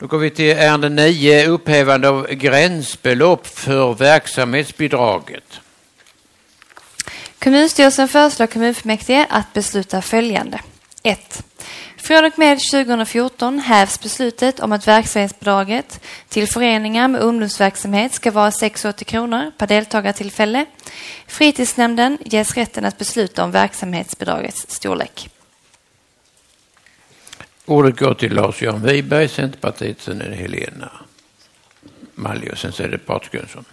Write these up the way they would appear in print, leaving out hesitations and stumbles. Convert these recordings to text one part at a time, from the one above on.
Då går vi till ärende 9, upphävande av gränsbelopp för verksamhetsbidraget. Kommunstyrelsen föreslår kommunfullmäktige att besluta följande. 1. Från och med 2014 hävs beslutet om att verksamhetsbidraget till föreningar med ungdomsverksamhet ska vara 680 kronor per deltagartillfälle. Fritidsnämnden ges rätten att besluta om verksamhetsbidragets storlek. Ordet går till Lars-Göran Wiberg, Centerpartiet, sen är det Helena Malli och sen så är det Patrik Jönsson.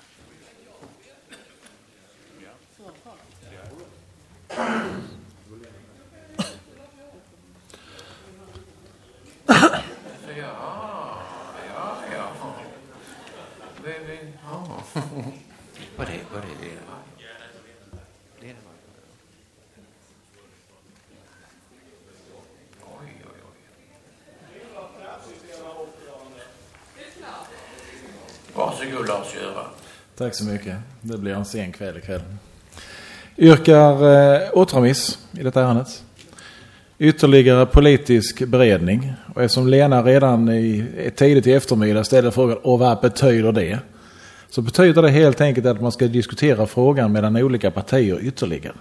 Vad är det? Varsågod Lars-Göran. Tack så mycket. Det blir en sen kväll ikväll. Yrkar återremiss i detta ärendet. Ytterligare politisk beredning. Och eftersom Lena redan tidigt i eftermiddag ställer frågan och vad betyder det? Så betyder det helt enkelt att man ska diskutera frågan mellan olika partier ytterligare.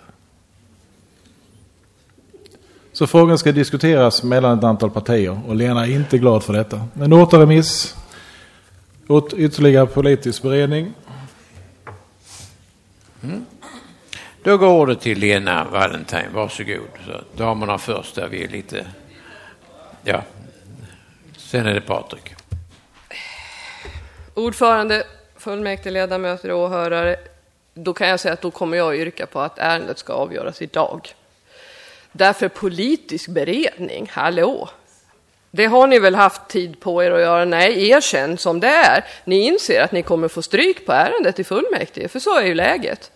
Så frågan ska diskuteras mellan ett antal partier och Lena är inte glad för detta. En återremiss åt ytterligare politisk beredning. Då går ordet till Lena Wallentheim. Varsågod. Så damerna först där vi är lite... Ja. Sen är det Patrik. Ordförande, fullmäktige, ledamöter och åhörare. Då kan jag säga att då kommer jag yrka på att ärendet ska avgöras idag. Därför politisk beredning, hallå. Det har ni väl haft tid på er att göra? Nej, erkänn som det är. Ni inser att ni kommer få stryk på ärendet i fullmäktige, för så är ju läget.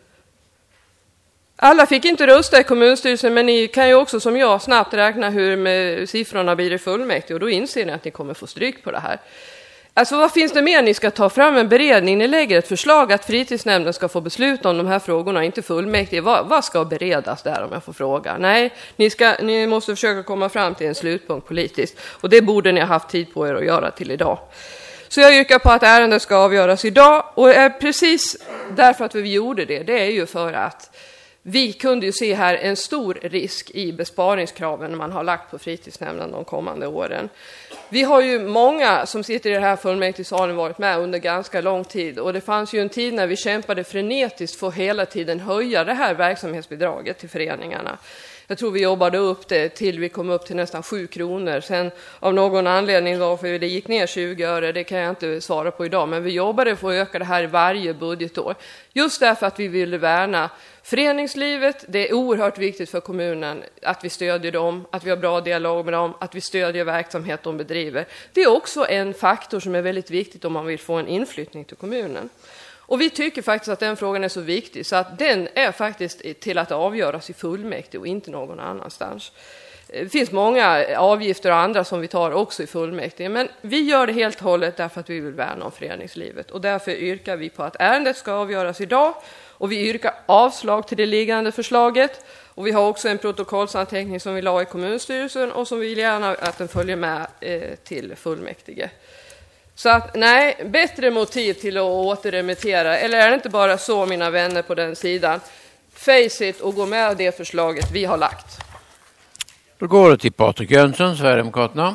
Alla fick inte rösta i kommunstyrelsen, men ni kan ju också som jag snabbt räkna hur med siffrorna blir i fullmäktige och då inser ni att ni kommer få stryk på det här. Alltså vad finns det mer? Ni ska ta fram en beredning, ni lägger ett förslag att fritidsnämnden ska få besluta om de här frågorna, inte fullmäktige. Vad ska beredas där om jag får fråga? Nej, ni måste försöka komma fram till en slutpunkt politiskt och det borde ni ha haft tid på er att göra till idag. Så jag yrkar på att ärendet ska avgöras idag och precis därför att vi gjorde det är ju för att vi kunde ju se här en stor risk i besparingskraven man har lagt på fritidsnämnden de kommande åren. Vi har ju många som sitter i det här fullmäktigesalen varit med under ganska lång tid och det fanns ju en tid när vi kämpade frenetiskt för att hela tiden höja det här verksamhetsbidraget till föreningarna. Jag tror vi jobbade upp det till vi kom upp till nästan 7 kronor. Sen av någon anledning varför det gick ner 20 öre, det kan jag inte svara på idag. Men vi jobbade för att öka det här varje budgetår. Just därför att vi ville värna föreningslivet. Det är oerhört viktigt för kommunen att vi stödjer dem, att vi har bra dialog med dem, att vi stödjer verksamhet de bedriver. Det är också en faktor som är väldigt viktigt om man vill få en inflyttning till kommunen. Och vi tycker faktiskt att den frågan är så viktig så att den är faktiskt till att avgöras i fullmäktige och inte någon annanstans. Det finns många avgifter och andra som vi tar också i fullmäktige, men vi gör det helt och hållet därför att vi vill värna om föreningslivet. Och därför yrkar vi på att ärendet ska avgöras idag och vi yrkar avslag till det liggande förslaget. Och vi har också en protokollsanteckning som vi la i kommunstyrelsen och som vi vill gärna att den följer med till fullmäktige. Så att nej, bättre motiv till att återremittera. Eller är det inte bara så, mina vänner på den sidan? Face it och gå med det förslaget vi har lagt. Då går det till Patrik Jönsson, Sverigedemokraterna.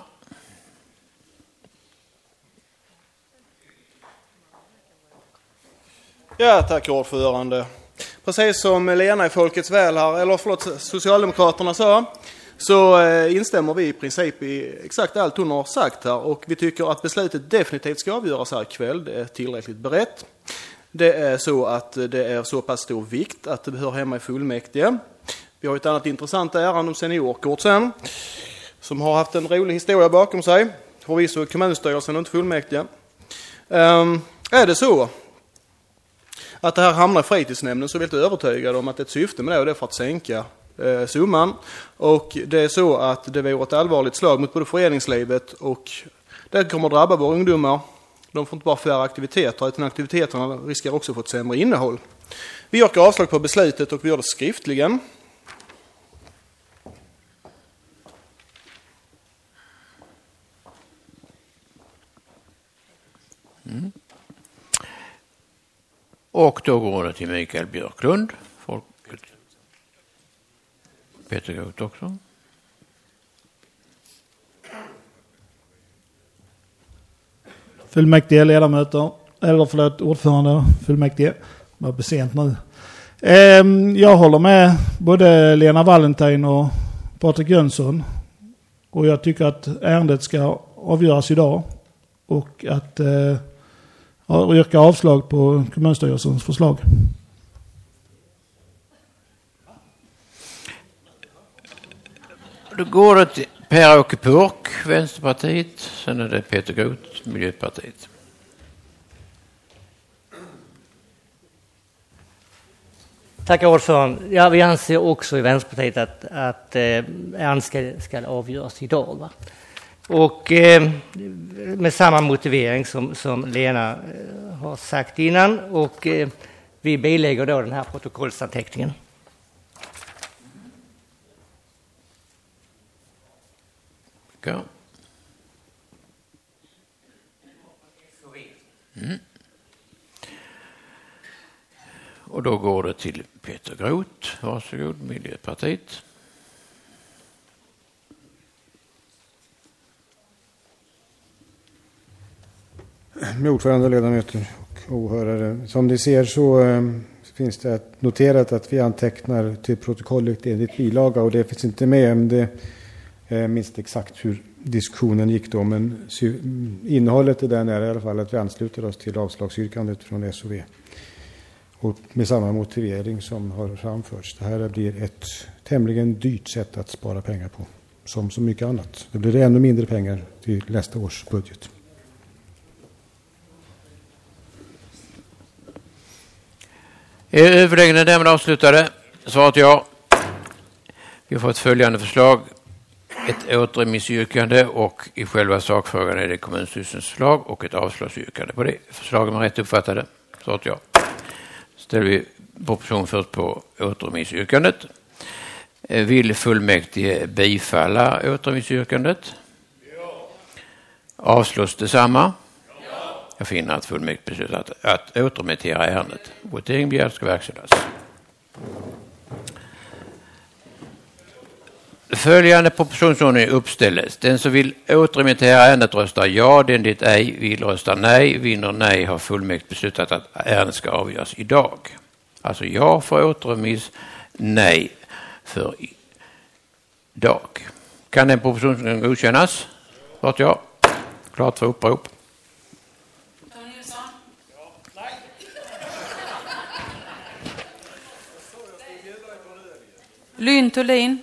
Ja, tack ordförande. Precis som Lena i Folkets väl här, Socialdemokraterna sa, så instämmer vi i princip i exakt allt hon har sagt här och vi tycker att beslutet definitivt ska avgöras här ikväll. Det är tillräckligt berett. Det är så att det är så pass stor vikt att det hör hemma i fullmäktige. Vi har ett annat intressant ärende om seniorkort sen som har haft en rolig historia bakom sig. Förvisso kommunstyrelsen och inte fullmäktige. Är det så att det här hamnar i fritidsnämnden så är vi inte övertygade om att ett syfte med det är för att sänka summan. Och det är så att det vore ett allvarligt slag mot både föreningslivet och det kommer att drabba våra ungdomar. De får inte bara fler aktiviteter utan aktiviteterna riskerar också att få ett sämre innehåll. Vi yrkar avslag på beslutet och vi gör det skriftligen. Mm. Och då går det till Mikael Björklund. Peter Groth också. Fullmäktige ledamöter, ordförande fullmäktige. Var besent nu. Jag håller med både Lena Wallentheim och Patrik Jönsson. Och jag tycker att ärendet ska avgöras idag. Och att yrka avslag på kommunstyrelsens förslag. Då går det till Per-Åke Purk, Vänsterpartiet. Sen är det Peter Groth, Miljöpartiet. Tack ordförande. Ja, vi anser också i Vänsterpartiet att ärendet ska avgöras idag. Va? Och med samma motivering som Lena har sagt innan. Och vi bilägger då den här protokollsanteckningen. Ja. Mm. Och då går det till Peter Groth. Varsågod, Miljöpartiet. Med ordförande, ledamöter och åhörare. Som ni ser så finns det noterat att vi antecknar till protokollet enligt bilaga och det finns inte med. Men det minst exakt hur diskussionen gick då, men innehållet i den är i alla fall att vi ansluter oss till avslagsyrkandet från SOV. Och med samma motivering som har framförts. Det här blir ett tämligen dyrt sätt att spara pengar på. Som så mycket annat. Det blir ännu mindre pengar till nästa års budget. Är överläggningen därmed avslutade? Svarat ja. Vi har fått följande förslag. Ett återremissyrkande och i själva sakfrågan är det kommunstyrelsens förslag och ett avslagsyrkande på det. Förslagen var rätt uppfattade. Svarat ja. Ställer vi proposition först på återremissyrkandet. Vill fullmäktige bifalla återremissyrkandet? Ja. Avslås detsamma? Ja. Jag finner att fullmäktige beslutat att återremittera ärendet. Votering begärs ska verkställas. Följande propositionsordning uppställes. Den som vill återremittera ärendet röstar ja, den det ej vill rösta nej. Vinner nej har fullmäktige beslutat att ärendet ska avgöras idag. Alltså ja för återremiss, nej för idag. Kan den propositionen godkännas? Vart ja. Klart för upprop. Lynn Thulin.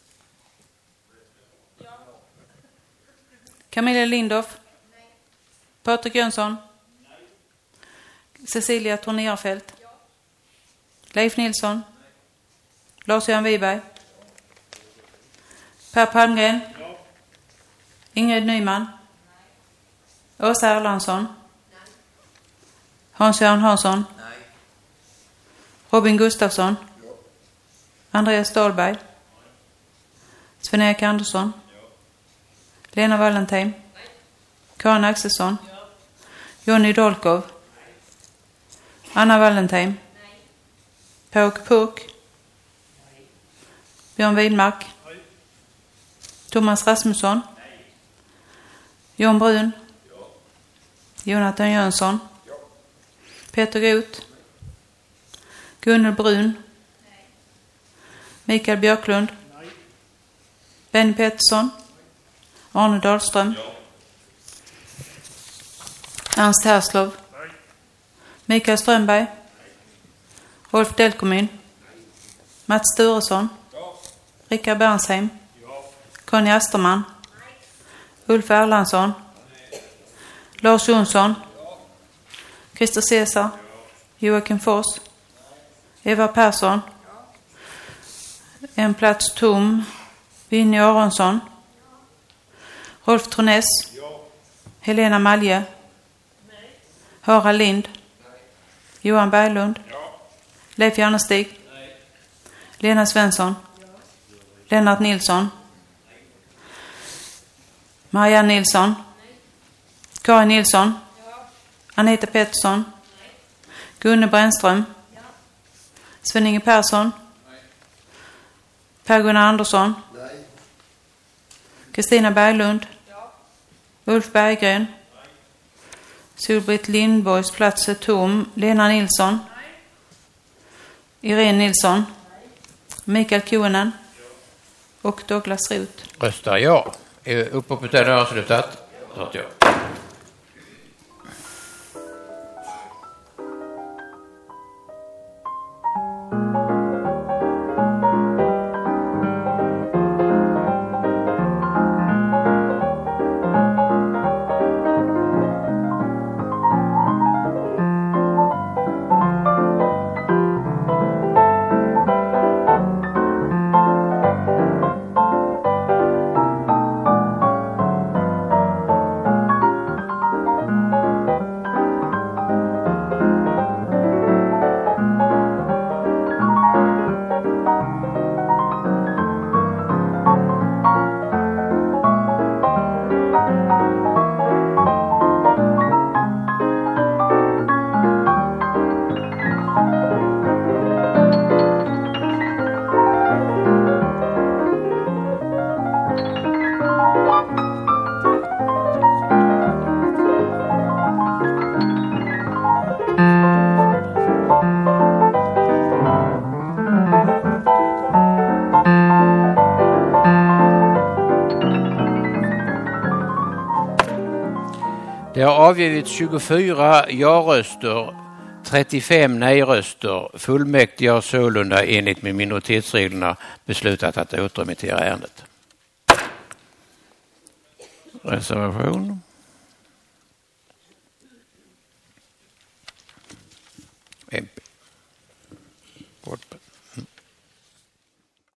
Camilla Lindorff. Patrik Jönsson. Cecilia Tornerfelt. Leif Nilsson. Lars-Göran Wiberg. Per Palmgren. Ingrid Nyman. Åsa Erlandsson. Hans-Göran Hansson. Robin Gustafsson. Andreas Dahlberg. Sven-Erik Andersson. Lena Wallentheim. Karin Axelsson. Jonny Dolkov. Anna Wallentheim. Per-Åke Purk. Björn Widmark. Thomas Rasmusson. Jon Brun. Jonathan Jönsson. Peter Groth. Gunnel Brun. Mikael Björklund. Benny Pettersson. Arne Dahlström. Ernst Herslov. Mikael Strömberg. Rolf Delkomyn. Mats Sturesson. Rickard Bernsheim. Conny Asterman. Ulf Erlandsson. Lars Jonsson. Christer Cesar. Joakim Fors. Eva Persson. En plats tom. Vinny Aronsson. Rolf Troness. Helena Malje. Harald Lind. Johan Berglund. Leif Jarnestig. Lena Svensson. Lennart Nilsson. Marianne Nilsson. Karin Nilsson. Anita Pettersson. Gunne Brännström. Sven-Inge Persson. Per-Gunnar Andersson. Kristina Berglund. Ulf Berggren. Solbritt Lindborgs plats är tom. Lena Nilsson. Irene Nilsson. Mikael Kuonen. Och Douglas Roth. Röstar ja. Upphoppet är avslutat. Så att ja. Det har avgivits 24 ja-röster, 35 nej-röster. Fullmäktige har sålunda enligt med minoritetsreglerna beslutat att återremittera ärendet. Reservation. MP.